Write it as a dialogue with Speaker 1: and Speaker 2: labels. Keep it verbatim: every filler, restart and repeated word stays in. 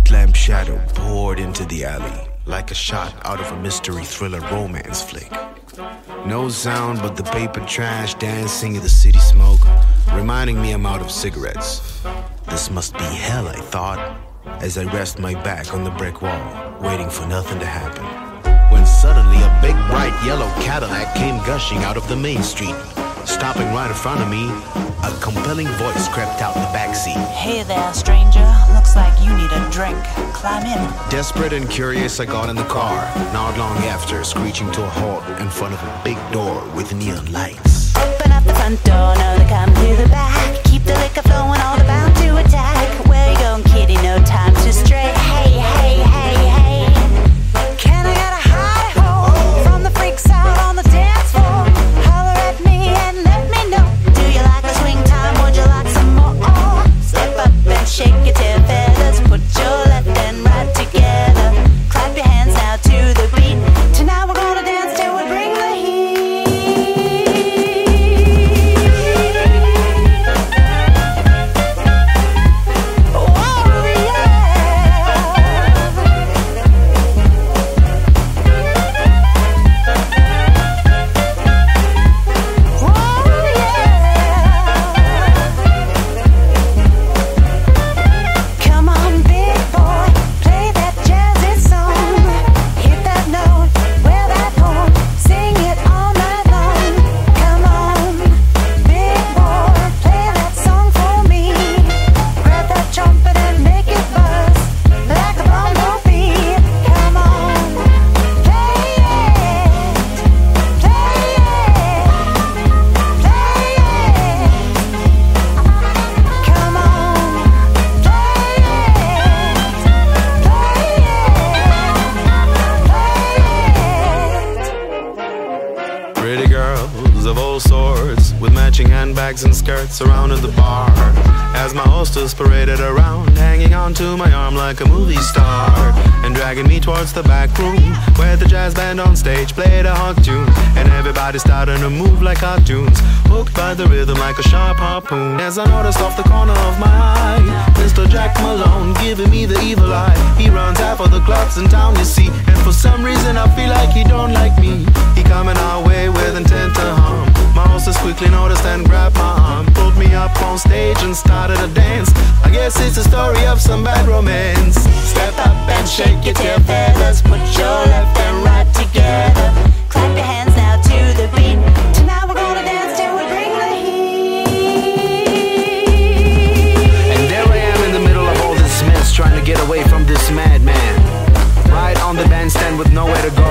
Speaker 1: street lamp shadow poured into the alley, like a shot out of a mystery thriller romance flick. No sound but the paper trash dancing in the city smoke, reminding me I'm out of cigarettes. This must be hell, I thought, as I rest my back on the brick wall, waiting for nothing to happen. When suddenly a big bright yellow Cadillac came gushing out of the main street. Stopping right in front of me, a compelling voice crept out the backseat.
Speaker 2: Hey there, stranger. Looks like you need a drink. Climb in.
Speaker 1: Desperate and curious, I got in the car, not long after, screeching to a halt in front of a big door with neon lights.
Speaker 2: Open up the front door, no, they come to the back. Keep the liquor flowing, all the bound to attack. Where you going, kitty? No time to stray. Hey, hey, hey, hey. Can I get a hi-ho from the freaks out on the dance floor? Holler at me and let me know. Do you like a swing time? Would you like some more? Step up and shake your tail feathers. Put your left and right together. Clap your hands now to the beat. Tonight we're gonna dance till we bring the heat. Oh yeah. Oh yeah. Come on, big boy, play that jazzy song. Hit that note, wear that horn, sing it all night long. Come on, big boy, play that song for me. Grab that trumpet and make it buzz like a bongo beat. Come on, play it, play it, play it. Come on, play it, play it.
Speaker 1: Pretty girls of all sorts, with matching handbags and skirts, surrounded the bar as my hostess paraded around, hanging on to my arm like a movie star, and dragging me towards the back room where the jazz band on stage played a hot tune, and everybody started to move like cartoons, hooked by the rhythm like a sharp harpoon. As I noticed off the corner of my eye, Mister Jack Malone giving me the evil eye. He runs half of the clubs in town, you see, and for some reason I feel like he don't like me. He coming our way with intent to harm. My hostess quickly noticed and grabbed my arm, pulled me up on stage and started a dance. I guess it's a story of some bad romance. Step up and shake your tail feathers. Put your left and right together.
Speaker 2: Clap your hands now to the beat. Tonight we're gonna dance till we bring the heat.
Speaker 1: And there I am in the middle of all this mess, trying to get away from this madman. Right on the bandstand with nowhere to go.